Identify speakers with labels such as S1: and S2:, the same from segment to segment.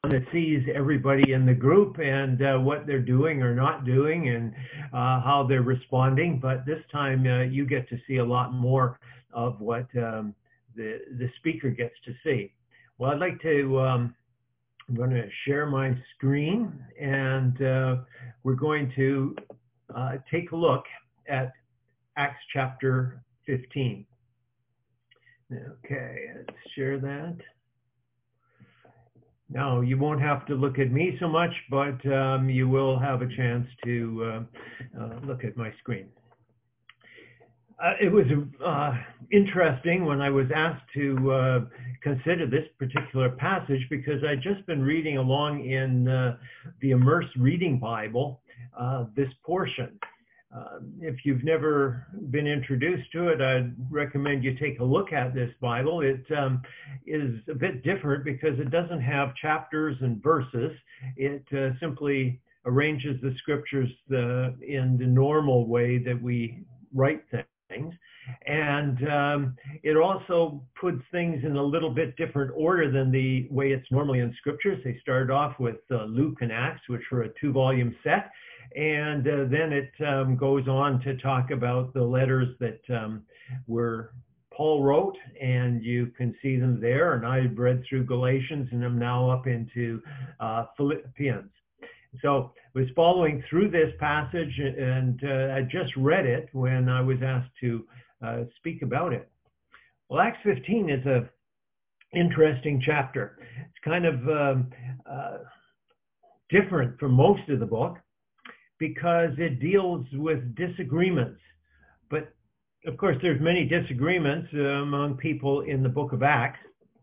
S1: that sees everybody in the group and what they're doing or not doing and how they're responding. But this time you get to see a lot more of what the speaker gets to see. Well, I'd like to, I'm going to share my screen, and we're going to take a look at Acts chapter 15. Okay, let's share that. Now, you won't have to look at me so much, but you will have a chance to look at my screen. It was interesting when I was asked to consider this particular passage, because I'd just been reading along in the Immersed Reading Bible, this portion. If you've never been introduced to it, I'd recommend you take a look at this Bible. It is a bit different because it doesn't have chapters and verses. It simply arranges the scriptures in the normal way that we write things. And it also puts things in a little bit different order than the way it's normally in scriptures. They started off with Luke and Acts, which were a 2-volume set. And then it goes on to talk about the letters that were Paul wrote, and you can see them there. And I've read through Galatians, and I'm now up into Philippians. So I was following through this passage, and I just read it when I was asked to speak about it. Well, Acts 15 is an interesting chapter. It's kind of different from most of the book, because it deals with disagreements. But of course, there's many disagreements among people in the book of Acts,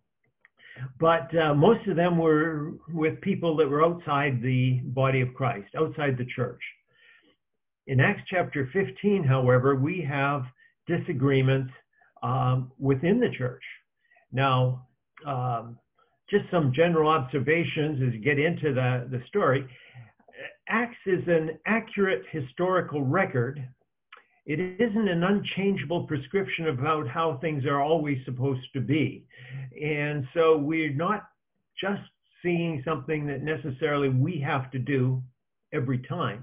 S1: but most of them were with people that were outside the body of Christ, outside the church. In Acts chapter 15, however, we have disagreements within the church. Now, just some general observations as you get into the story. Acts is an accurate historical record. It isn't an unchangeable prescription about how things are always supposed to be. And so we're not just seeing something that necessarily we have to do every time.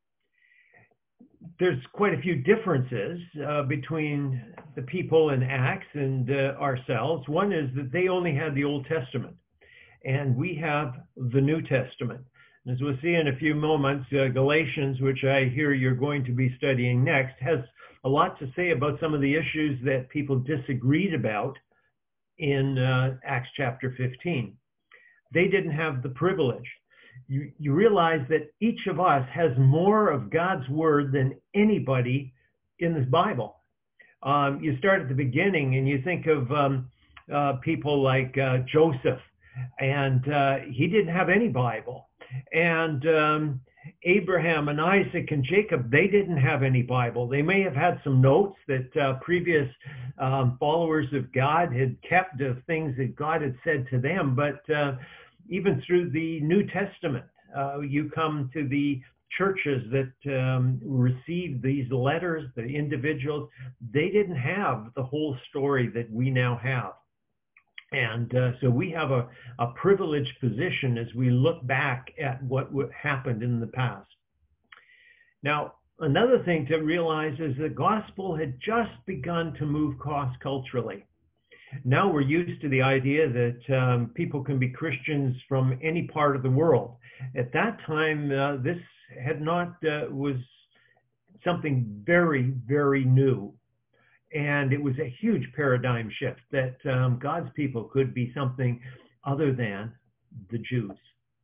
S1: There's quite a few differences between the people in Acts and ourselves. One is that they only had the Old Testament, and we have the New Testament. As we'll see in a few moments, Galatians, which I hear you're going to be studying next, has a lot to say about some of the issues that people disagreed about in Acts chapter 15. They didn't have the privilege. You realize that each of us has more of God's word than anybody in this Bible. You start at the beginning and you think of people like Joseph, and he didn't have any Bible. And Abraham and Isaac and Jacob, they didn't have any Bible. They may have had some notes that previous followers of God had kept of things that God had said to them. But even through the New Testament, you come to the churches that received these letters, the individuals, they didn't have the whole story that we now have. And so we have a privileged position as we look back at what happened in the past. Now, another thing to realize is the gospel had just begun to move cross-culturally. Now we're used to the idea that people can be Christians from any part of the world. At that time, this had not was something very, very new. And it was a huge paradigm shift that God's people could be something other than the Jews.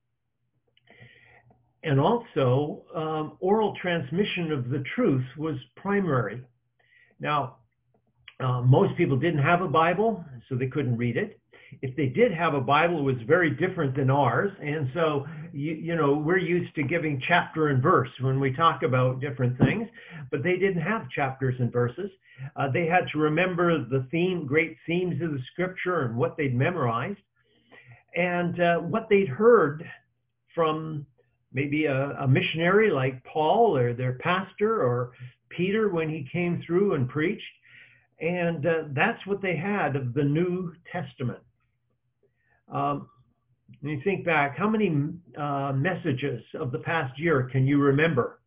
S1: And also, oral transmission of the truth was primary. Now, most people didn't have a Bible, so they couldn't read it. If they did have a Bible, it was very different than ours. And so, you know, we're used to giving chapter and verse when we talk about different things, but they didn't have chapters and verses. They had to remember the great themes of the scripture and what they'd memorized, and what they'd heard from maybe a missionary like Paul or their pastor or Peter when he came through and preached. And that's what they had of the New Testament. When you think back, how many messages of the past year can you remember?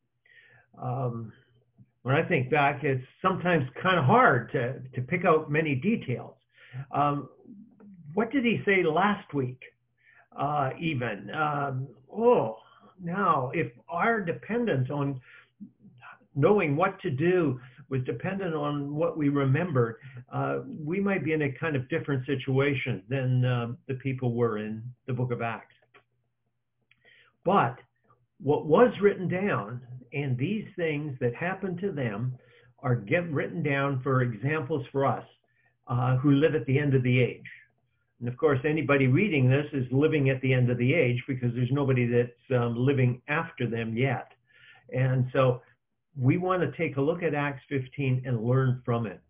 S1: When I think back, it's sometimes kind of hard to pick out many details. What did he say last week? Even. Now, if our dependence on knowing what to do was dependent on what we remembered, we might be in a kind of different situation than the people were in the book of Acts. But what was written down, and these things that happened to them are written down for examples for us who live at the end of the age. And of course, anybody reading this is living at the end of the age because there's nobody that's living after them yet. And so we want to take a look at Acts 15 and learn from it.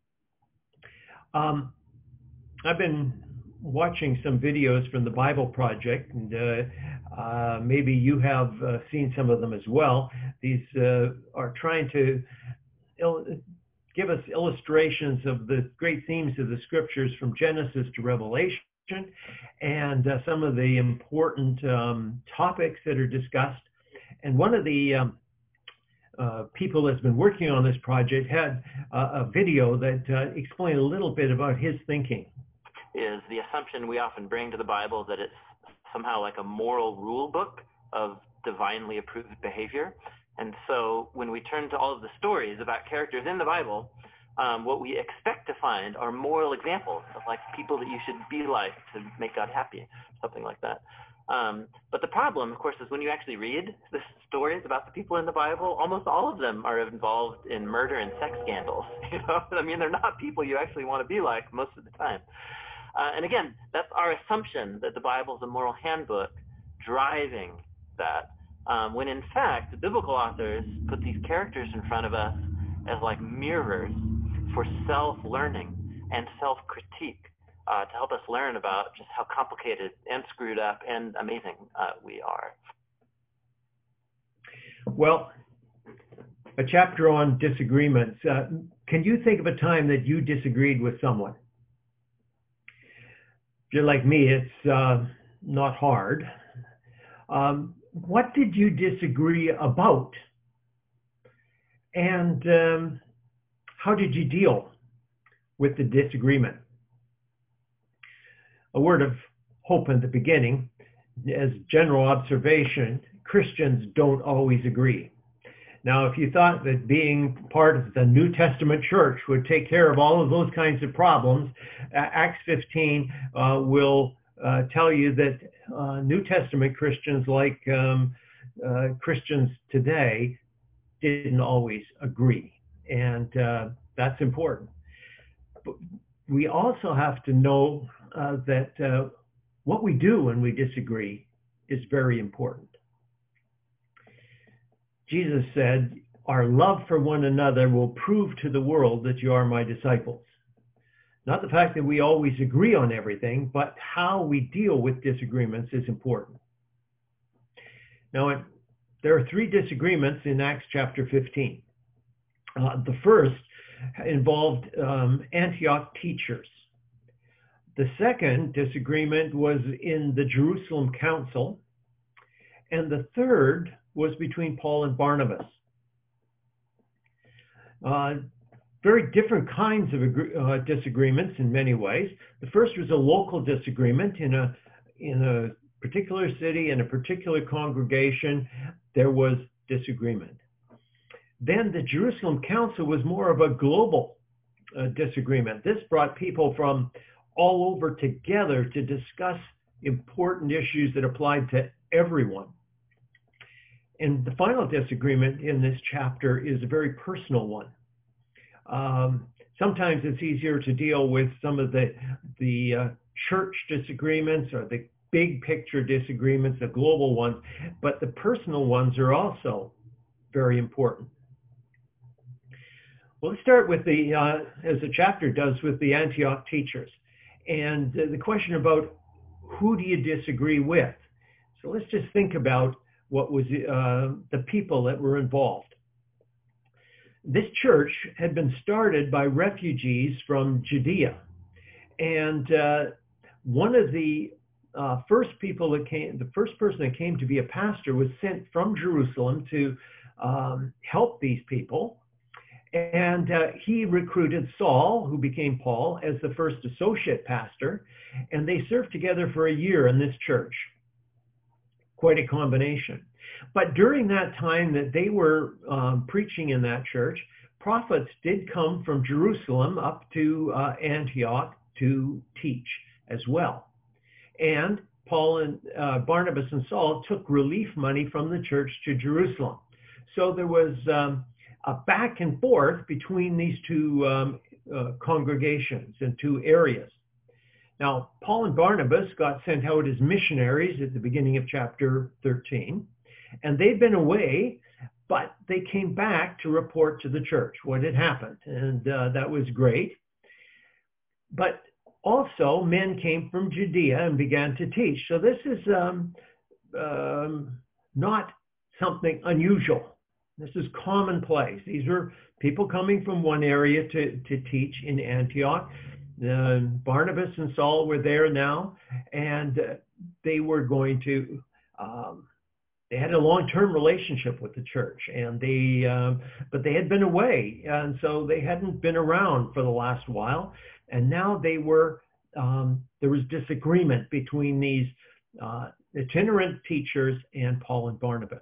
S1: I've been watching some videos from the Bible Project, and maybe you have seen some of them as well. These are trying to give us illustrations of the great themes of the scriptures from Genesis to Revelation, and some of the important topics that are discussed. And one of the people that's been working on this project had a video that explained a little bit about his thinking.
S2: Is the assumption we often bring to the Bible that it's somehow like a moral rule book of divinely approved behavior. And so when we turn to all of the stories about characters in the Bible, what we expect to find are moral examples of like people that you should be like to make God happy, something like that. But the problem, of course, is when you actually read the stories about the people in the Bible, almost all of them are involved in murder and sex scandals. You know, I mean, they're not people you actually want to be like most of the time. And again, that's our assumption that the Bible is a moral handbook driving that, when in fact, the biblical authors put these characters in front of us as like mirrors for self-learning and self-critique to help us learn about just how complicated and screwed up and amazing we are.
S1: Well, a chapter on disagreements. Can you think of a time that you disagreed with someone? If you're like me, it's not hard. What did you disagree about? And how did you deal with the disagreement? A word of hope in the beginning. As general observation, Christians don't always agree. Now, if you thought that being part of the New Testament church would take care of all of those kinds of problems, Acts 15 will tell you that New Testament Christians, like Christians today, didn't always agree. And that's important. But we also have to know that what we do when we disagree is very important. Jesus said, "Our love for one another will prove to the world that you are my disciples." Not the fact that we always agree on everything, but how we deal with disagreements is important. Now, there are 3 disagreements in Acts chapter 15. The first involved Antioch teachers. The second disagreement was in the Jerusalem Council. And the third was between Paul and Barnabas. Very different kinds of disagreements in many ways. The first was a local disagreement in a particular city, in a particular congregation. There was disagreement. Then the Jerusalem Council was more of a global disagreement. This brought people from all over together to discuss important issues that applied to everyone. And the final disagreement in this chapter is a very personal one. Sometimes it's easier to deal with some of the church disagreements or the big picture disagreements, the global ones, but the personal ones are also very important. Well, let's start with as the chapter does, with the Antioch teachers. And the question about who do you disagree with? So let's just think about what was the people that were involved. This church had been started by refugees from Judea. And one of the the first person that came to be a pastor was sent from Jerusalem to help these people. And he recruited Saul, who became Paul, as the first associate pastor. And they served together for a year in this church. Quite a combination. But during that time that they were preaching in that church, prophets did come from Jerusalem up to Antioch to teach as well. And Paul and Barnabas and Saul took relief money from the church to Jerusalem. So there was a back and forth between these two congregations and two areas. Now, Paul and Barnabas got sent out as missionaries at the beginning of chapter 13, and they'd been away, but they came back to report to the church what had happened, and that was great. But also, men came from Judea and began to teach. So this is not something unusual. This is commonplace. These were people coming from one area to teach in Antioch. Barnabas and Saul were there now, and they were going to, they had a long-term relationship with the church, and but they had been away, and so they hadn't been around for the last while, and now they were, there was disagreement between these itinerant teachers and Paul and Barnabas.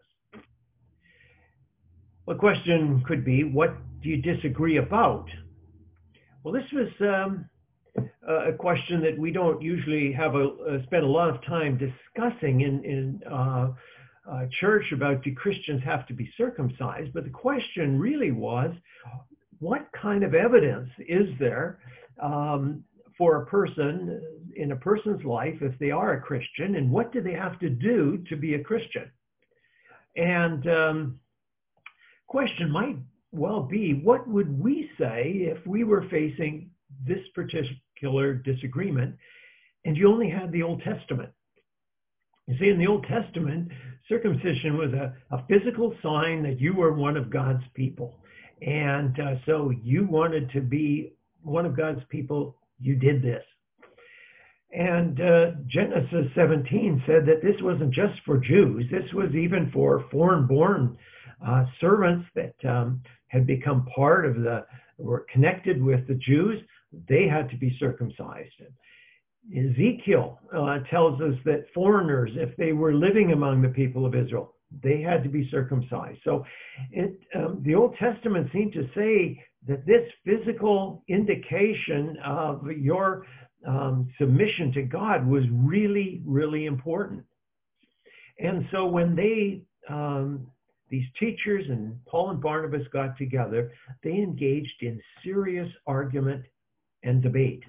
S1: The question could be, what do you disagree about? Well, this was a question that we don't usually have spend a lot of time discussing in church about, do Christians have to be circumcised? But the question really was, what kind of evidence is there for a person in a person's life if they are a Christian, and what do they have to do to be a Christian? And question might well be, what would we say if we were facing this particular disagreement and you only had the Old Testament? You see, in the Old Testament, circumcision was a physical sign that you were one of God's people. And so you wanted to be one of God's people, you did this. And Genesis 17 said that this wasn't just for Jews. This was even for foreign-born servants that had become part of were connected with the Jews. They had to be circumcised. Ezekiel tells us that foreigners, if they were living among the people of Israel, they had to be circumcised. So the Old Testament seemed to say that this physical indication of your submission to God was really, really important. And so when these teachers and Paul and Barnabas got together, they engaged in serious argument and debate.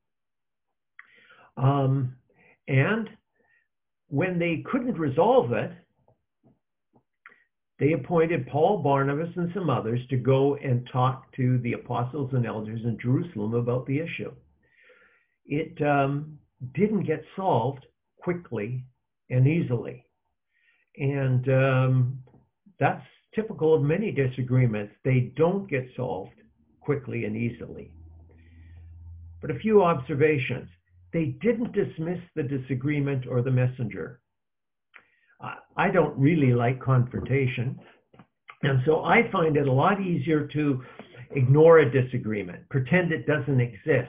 S1: And when they couldn't resolve it, they appointed Paul, Barnabas, and some others to go and talk to the apostles and elders in Jerusalem about the issue. It didn't get solved quickly and easily. And that's typical of many disagreements. They don't get solved quickly and easily. But a few observations. They didn't dismiss the disagreement or the messenger. I don't really like confrontation. And so I find it a lot easier to ignore a disagreement, pretend it doesn't exist.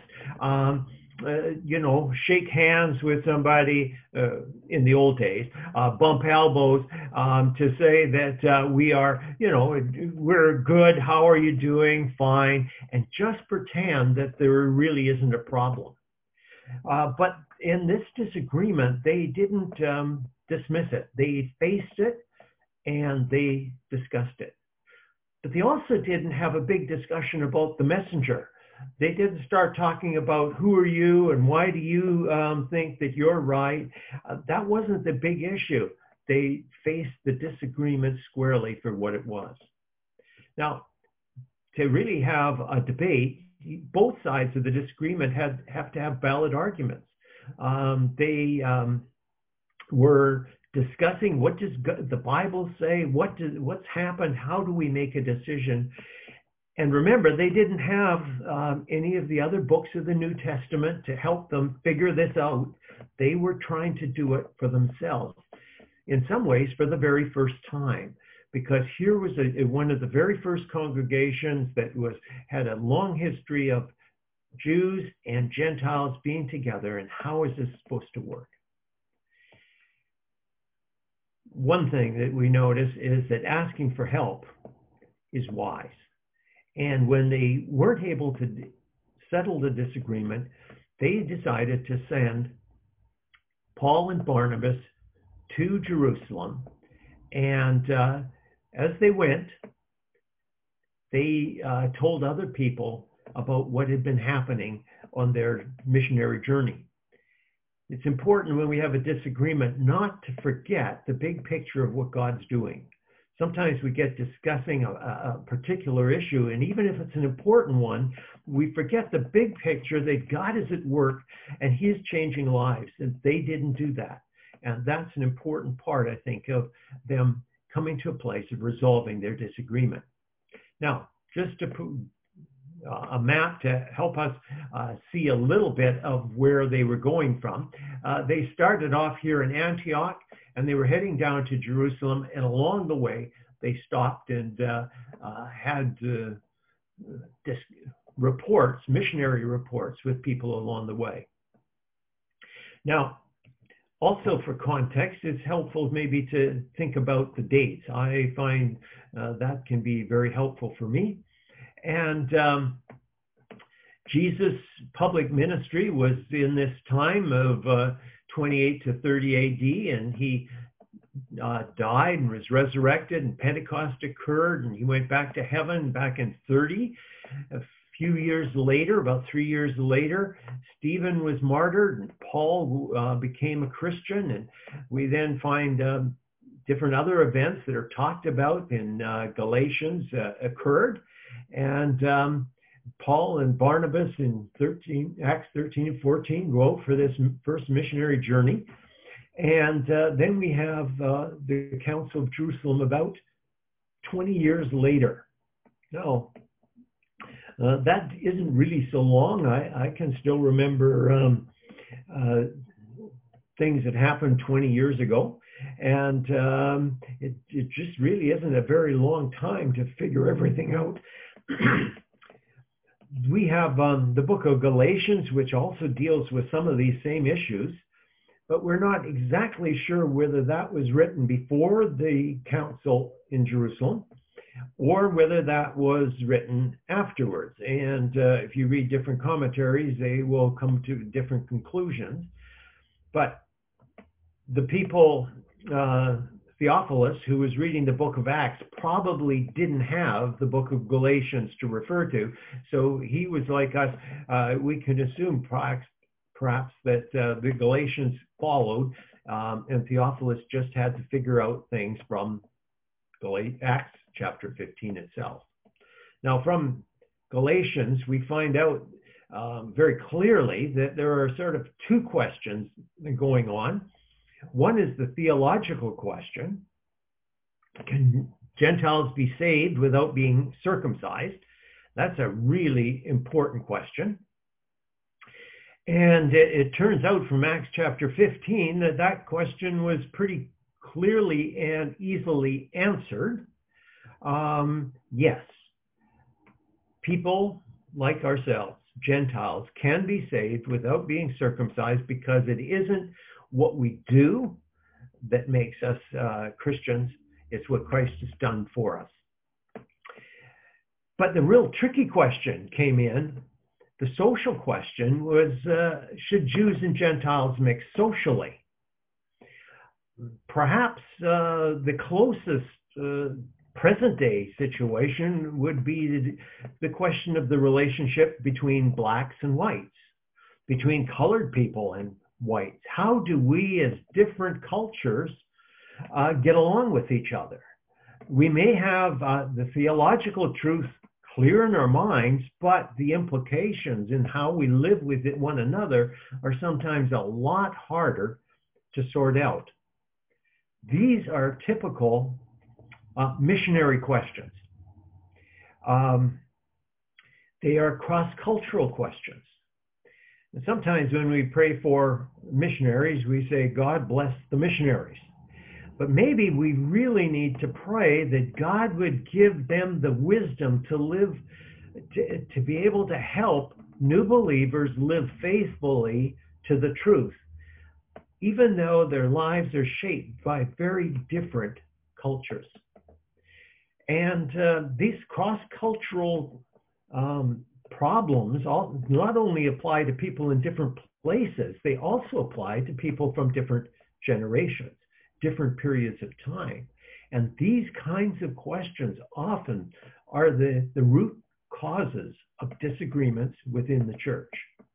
S1: Shake hands with somebody in the old days, bump elbows to say that we are, we're good, how are you doing, fine, and just pretend that there really isn't a problem. But in this disagreement, they didn't dismiss it. They faced it and they discussed it. But they also didn't have a big discussion about the messenger. They didn't start talking about who are you and why do you think that you're right. That wasn't the big issue. They faced the disagreement squarely for what it was. Now, to really have a debate, both sides of the disagreement have to have valid arguments. They were discussing, what does the Bible say? What's happened? How do we make a decision? And remember, they didn't have any of the other books of the New Testament to help them figure this out. They were trying to do it for themselves, in some ways for the very first time, because here was one of the very first congregations that had a long history of Jews and Gentiles being together, and how is this supposed to work? One thing that we notice is that asking for help is wise. And when they weren't able to settle the disagreement, they decided to send Paul and Barnabas to Jerusalem. And as they went, they told other people about what had been happening on their missionary journey. It's important when we have a disagreement not to forget the big picture of what God's doing. Sometimes we get discussing a particular issue, and even if it's an important one, we forget the big picture that God is at work and he is changing lives, and they didn't do that. And that's an important part, I think, of them coming to a place of resolving their disagreement. Now, just to put a map to help us see a little bit of where they were going from. They started off here in Antioch, and they were heading down to Jerusalem, and along the way, they stopped and had missionary reports with people along the way. Now, also for context, it's helpful maybe to think about the dates. I find that can be very helpful for me. And Jesus' public ministry was in this time of 28 to 30 AD, and he died and was resurrected, and Pentecost occurred, and he went back to heaven back in 30. A few years later, about 3 years later, Stephen was martyred, and Paul became a Christian, and we then find different other events that are talked about in Galatians occurred. And Paul and Barnabas in Acts 13 and 14 go out for this first missionary journey. And then we have the Council of Jerusalem about 20 years later. Now, that isn't really so long. I can still remember things that happened 20 years ago. And it just really isn't a very long time to figure everything out. We have the book of Galatians, which also deals with some of these same issues, but we're not exactly sure whether that was written before the council in Jerusalem or whether that was written afterwards. And if you read different commentaries, they will come to different conclusions. But the people, Theophilus, who was reading the book of Acts, probably didn't have the book of Galatians to refer to. So he was like us. We can assume perhaps that the Galatians followed, and Theophilus just had to figure out things from Acts chapter 15 itself. Now, from Galatians, we find out very clearly that there are sort of two questions going on. One is the theological question. Can Gentiles be saved without being circumcised? That's a really important question. And it turns out from Acts chapter 15 that question was pretty clearly and easily answered. Yes, people like ourselves, Gentiles, can be saved without being circumcised because it isn't what we do that makes us Christians. It's what Christ has done for us. But the real tricky question came in. The social question was, should Jews and Gentiles mix socially? Perhaps the closest present-day situation would be the question of the relationship between blacks and whites, between colored people and whites. How do we as different cultures get along with each other? We may have the theological truth clear in our minds, but the implications in how we live with one another are sometimes a lot harder to sort out. These are typical missionary questions. They are cross-cultural questions. And sometimes when we pray for missionaries, we say, God bless the missionaries. But maybe we really need to pray that God would give them the wisdom to live, to be able to help new believers live faithfully to the truth, even though their lives are shaped by very different cultures. And these cross-cultural problems not only apply to people in different places, they also apply to people from different generations, different periods of time. And these kinds of questions often are the root causes of disagreements within the church.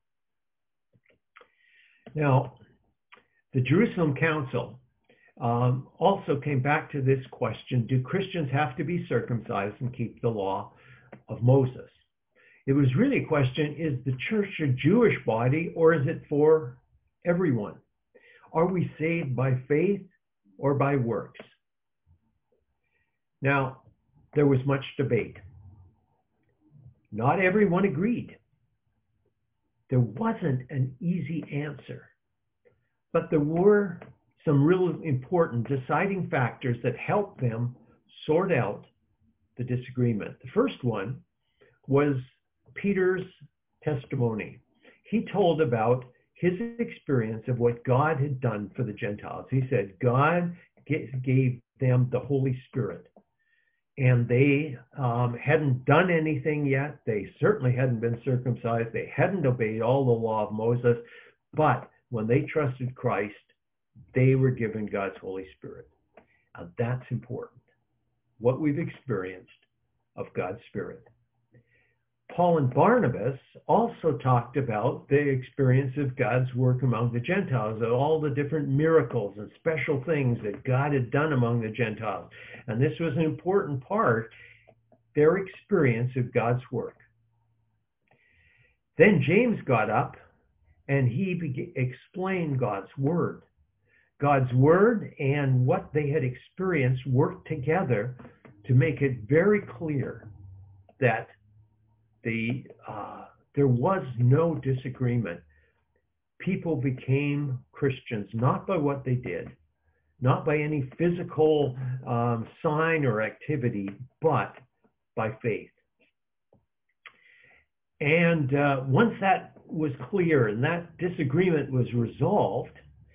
S1: Now, the Jerusalem Council also came back to this question: do Christians have to be circumcised and keep the law of Moses? It was really a question, is the church a Jewish body or is it for everyone? Are we saved by faith or by works? Now, there was much debate. Not everyone agreed. There wasn't an easy answer, but there were some real important deciding factors that helped them sort out the disagreement. The first one was Peter's testimony. He told about his experience of what God had done for the Gentiles. He said God gave them the Holy Spirit, and they hadn't done anything yet. They certainly hadn't been circumcised. They hadn't obeyed all the law of Moses, but when they trusted Christ, they were given God's Holy Spirit. And that's important, what we've experienced of God's Spirit. Paul and Barnabas also talked about the experience of God's work among the Gentiles, of all the different miracles and special things that God had done among the Gentiles. And this was an important part, their experience of God's work. Then James got up and he explained God's word. God's word and what they had experienced worked together to make it very clear that there was no disagreement. People became Christians not by what they did, not by any physical sign or activity, but by faith. And once that was clear and that disagreement was resolved,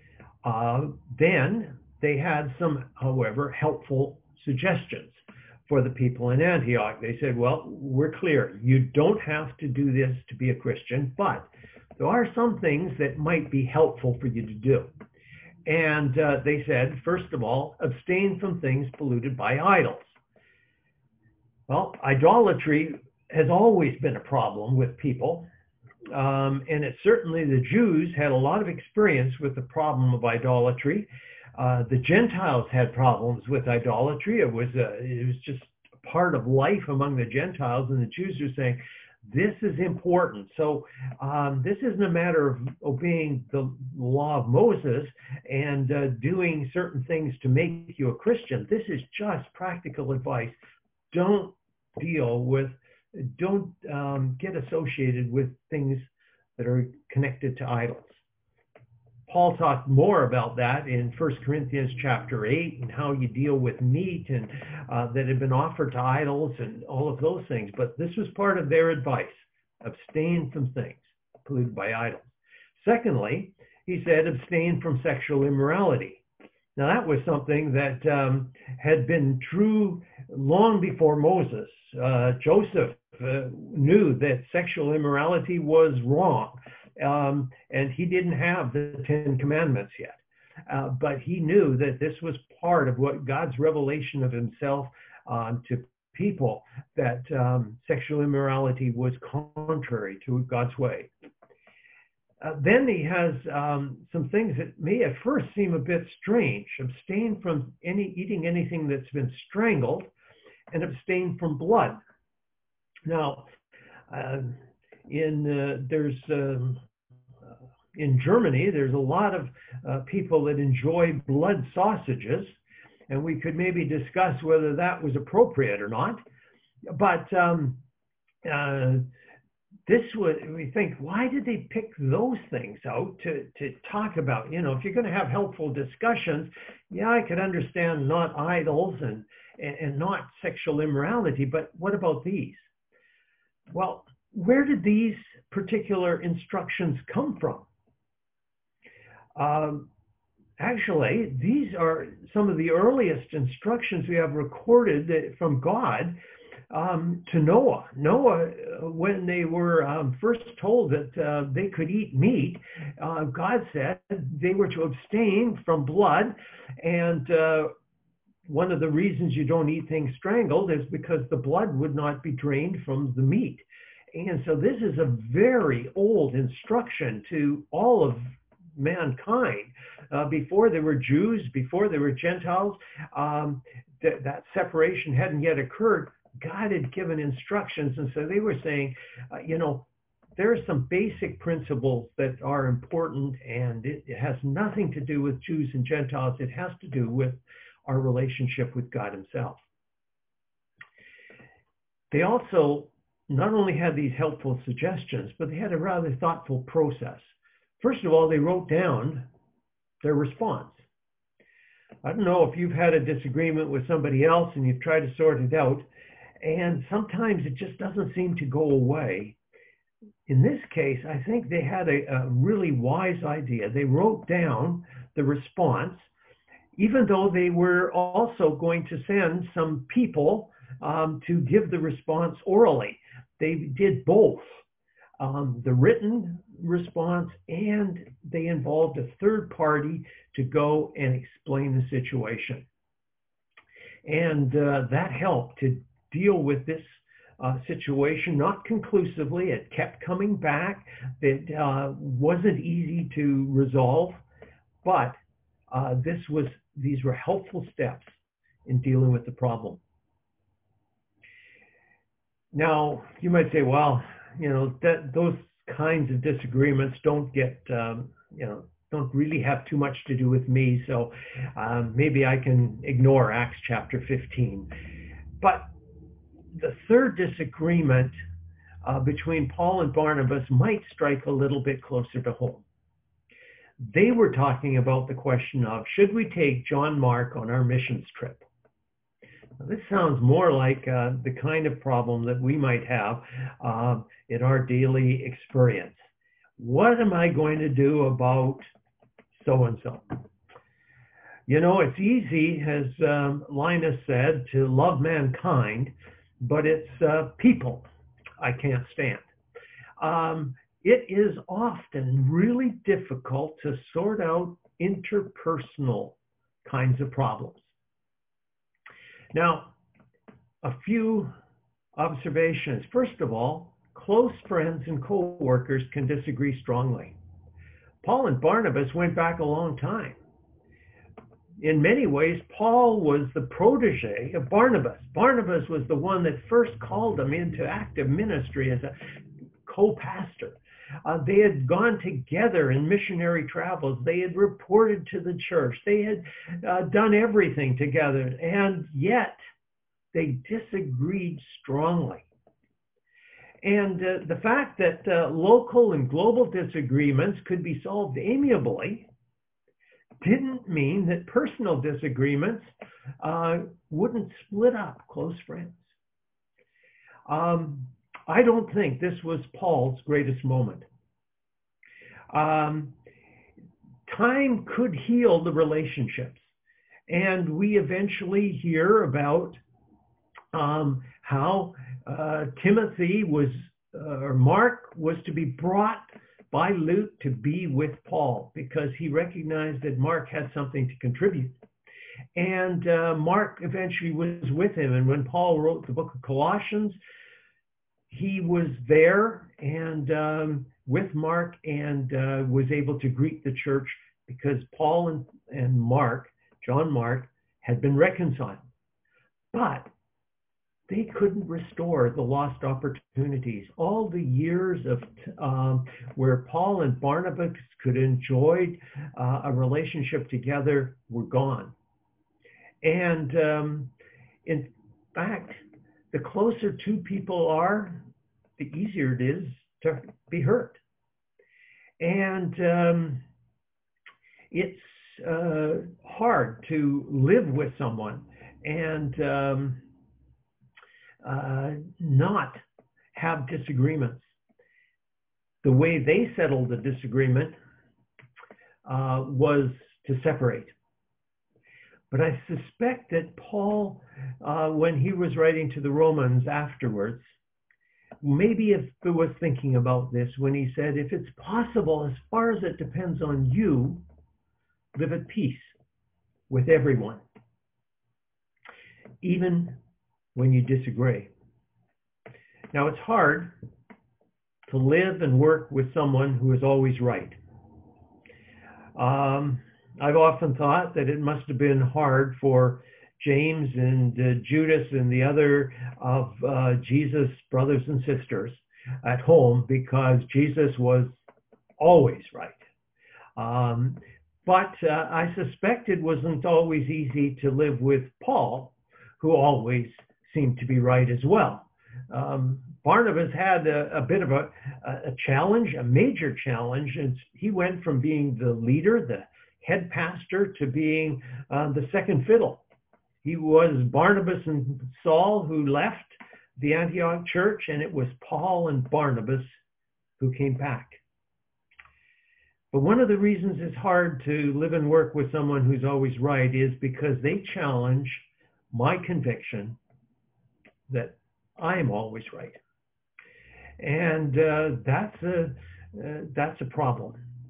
S1: then they had some, however, helpful suggestions for the people in Antioch. They said, well, we're clear. You don't have to do this to be a Christian, but there are some things that might be helpful for you to do. And they said, first of all, abstain from things polluted by idols. Well, idolatry has always been a problem with people. And it certainly, the Jews had a lot of experience with the problem of idolatry. The Gentiles had problems with idolatry. It was just a part of life among the Gentiles, and the Jews are saying, this is important. So this isn't a matter of obeying the law of Moses and doing certain things to make you a Christian. This is just practical advice. Don't get associated with things that are connected to idols. Paul talked more about that in 1 Corinthians chapter 8 and how you deal with meat and that had been offered to idols and all of those things. But this was part of their advice. Abstain from things polluted by idols. Secondly, he said abstain from sexual immorality. Now that was something that had been true long before Moses. Joseph knew that sexual immorality was wrong. And he didn't have the 10 Commandments yet. But he knew that this was part of what God's revelation of himself to people, that sexual immorality was contrary to God's way. Then he has some things that may at first seem a bit strange. Abstain from eating anything that's been strangled, and abstain from blood. Now, in Germany, there's a lot of people that enjoy blood sausages, and we could maybe discuss whether that was appropriate or not. But this was, we think, why did they pick those things out to talk about? If you're going to have helpful discussions, yeah, I could understand not idols and not sexual immorality, but what about these? Well, where did these particular instructions come from? Actually, these are some of the earliest instructions we have recorded from God to Noah. Noah, when they were first told that they could eat meat, God said they were to abstain from blood. And one of the reasons you don't eat things strangled is because the blood would not be drained from the meat. And so this is a very old instruction to all of mankind. Before there were Jews, before there were Gentiles, that separation hadn't yet occurred. God had given instructions, and so they were saying, there are some basic principles that are important, and it has nothing to do with Jews and Gentiles. It has to do with our relationship with God himself. They also not only had these helpful suggestions, but they had a rather thoughtful process. First of all, they wrote down their response. I don't know if you've had a disagreement with somebody else and you've tried to sort it out, and sometimes it just doesn't seem to go away. In this case, I think they had a really wise idea. They wrote down the response, even though they were also going to send some people to give the response orally. They did both. The written response, and they involved a third party to go and explain the situation. And that helped to deal with this situation, not conclusively. It kept coming back. It wasn't easy to resolve, but these were helpful steps in dealing with the problem. Now, you might say, well, those kinds of disagreements don't don't really have too much to do with me, so maybe I can ignore Acts chapter 15. But the third disagreement between Paul and Barnabas might strike a little bit closer to home. They were talking about the question of, should we take John Mark on our missions trip? Now, this sounds more like the kind of problem that we might have in our daily experience. What am I going to do about so-and-so? It's easy, as Linus said, to love mankind, but it's people I can't stand. It is often really difficult to sort out interpersonal kinds of problems. Now, a few observations. First of all, close friends and co-workers can disagree strongly. Paul and Barnabas went back a long time. In many ways, Paul was the protege of Barnabas. Barnabas was the one that first called him into active ministry as a co-pastor. They had gone together in missionary travels. They had reported to the church. They had done everything together, and yet they disagreed strongly. And the fact that local and global disagreements could be solved amiably didn't mean that personal disagreements wouldn't split up close friends. I don't think this was Paul's greatest moment. Time could heal the relationships. And we eventually hear about how Timothy or Mark was to be brought by Luke to be with Paul because he recognized that Mark had something to contribute. And Mark eventually was with him. And when Paul wrote the book of Colossians, he was there and with Mark and was able to greet the church because Paul and Mark, John Mark, had been reconciled. But they couldn't restore the lost opportunities. All the years of where Paul and Barnabas could enjoy a relationship together were gone. And in fact, the closer two people are, the easier it is to be hurt. And it's hard to live with someone and not have disagreements. The way they settled the disagreement was to separate. But I suspect that Paul, when he was writing to the Romans afterwards, maybe if he was thinking about this when he said, if it's possible, as far as it depends on you, live at peace with everyone, even when you disagree. Now, it's hard to live and work with someone who is always right. I've often thought that it must have been hard for James and Judas and the other of Jesus' brothers and sisters at home, because Jesus was always right. But I suspect it wasn't always easy to live with Paul, who always seemed to be right as well. Barnabas had a bit of a challenge, a major challenge, and he went from being the leader, the head pastor, to being the second fiddle. He was Barnabas and Saul who left the Antioch church, and it was Paul and Barnabas who came back. But one of the reasons it's hard to live and work with someone who's always right is because they challenge my conviction that I am always right. And that's a problem.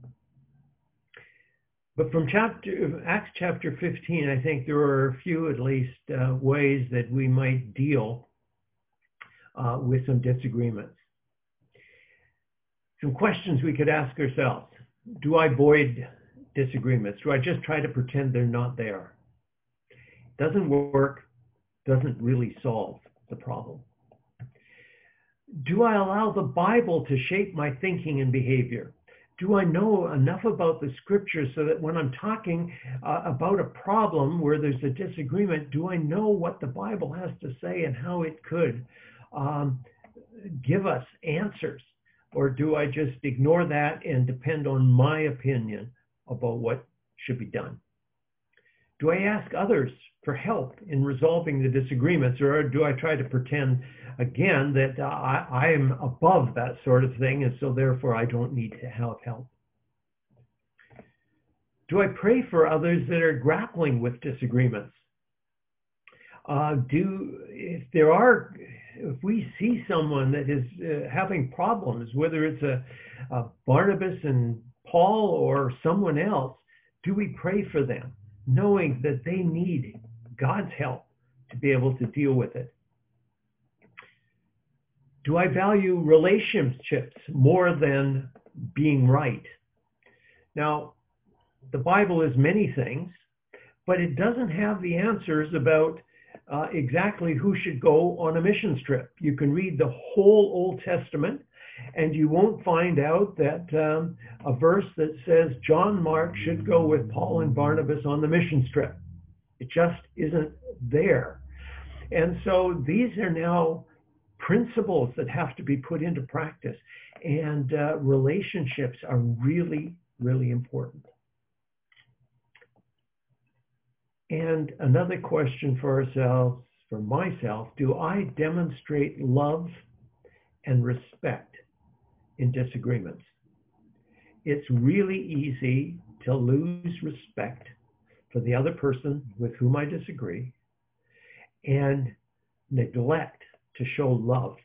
S1: But from Acts chapter 15, I think there are a few, at least, ways that we might deal with some disagreements. Some questions we could ask ourselves. Do I avoid disagreements? Do I just try to pretend they're not there? Doesn't work, doesn't really solve the problem. Do I allow the Bible to shape my thinking and behavior? Do I know enough about the scriptures so that when I'm talking about a problem where there's a disagreement, do I know what the Bible has to say and how it could give us answers? Or do I just ignore that and depend on my opinion about what should be done? Do I ask others for help in resolving the disagreements, or do I try to pretend again that I am above that sort of thing, and so therefore I don't need to have help? Do I pray for others that are grappling with disagreements? If we see someone that is having problems, whether it's a Barnabas and Paul or someone else, do we pray for them, knowing that they need God's help to be able to deal with it? Do I value relationships more than being right? Now, the Bible is many things, but it doesn't have the answers about exactly who should go on a missions trip. You can read the whole Old Testament, and you won't find out that a verse that says John Mark should go with Paul and Barnabas on the missions trip. It just isn't there. And so these are now principles that have to be put into practice, and relationships are really, really important. And another question for ourselves, for myself, do I demonstrate love and respect in disagreements? It's really easy to lose respect for the other person with whom I disagree and neglect to show love.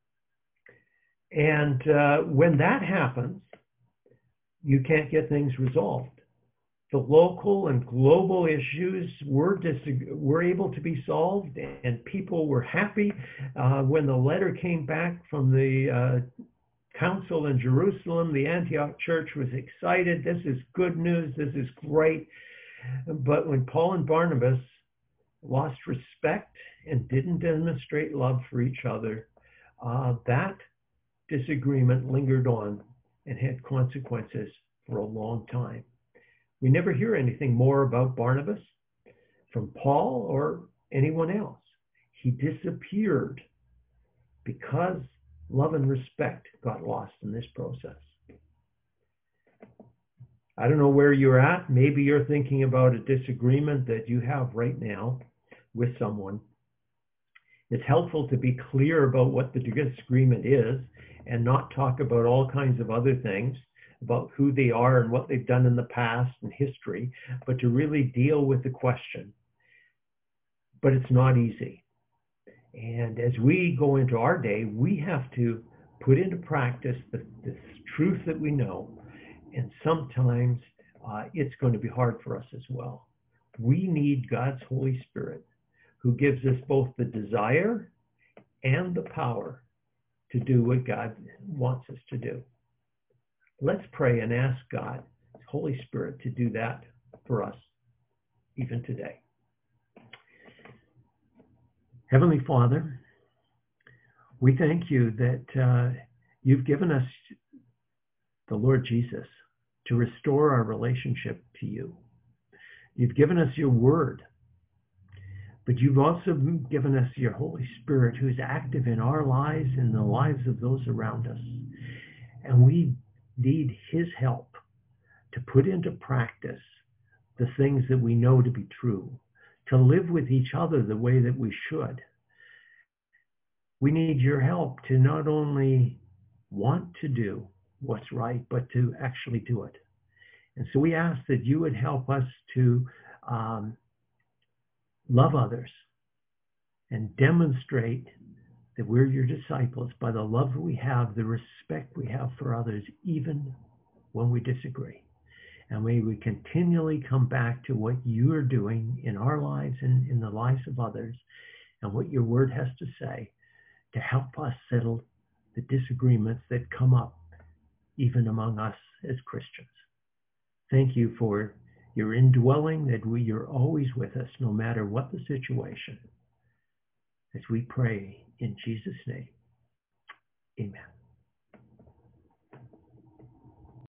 S1: And when that happens, you can't get things resolved. The local and global issues were able to be solved, and people were happy when the letter came back from the council in Jerusalem. The Antioch church was excited. This is good news. This is great. But when Paul and Barnabas lost respect and didn't demonstrate love for each other, that disagreement lingered on and had consequences for a long time. We never hear anything more about Barnabas from Paul or anyone else. He disappeared because love and respect got lost in this process. I don't know where you're at. Maybe you're thinking about a disagreement that you have right now with someone. It's helpful to be clear about what the disagreement is and not talk about all kinds of other things, about who they are and what they've done in the past and history, but to really deal with the question. But it's not easy. And as we go into our day, we have to put into practice this truth that we know. And sometimes it's going to be hard for us as well. We need God's Holy Spirit, who gives us both the desire and the power to do what God wants us to do. Let's pray and ask God, Holy Spirit, to do that for us even today. Heavenly Father, we thank you that you've given us the Lord Jesus to restore our relationship to you. You've given us your word, but you've also given us your Holy Spirit, who is active in our lives and the lives of those around us. And we need his help to put into practice the things that we know to be true, to live with each other the way that we should. We need your help to not only want to do what's right, but to actually do it. And so we ask that you would help us to love others and demonstrate that we're your disciples by the love we have, the respect we have for others, even when we disagree. And may we continually come back to what you are doing in our lives and in the lives of others, and what your word has to say to help us settle the disagreements that come up even among us as Christians. Thank you for your indwelling, that you're always with us no matter what the situation. As we pray in Jesus' name, amen.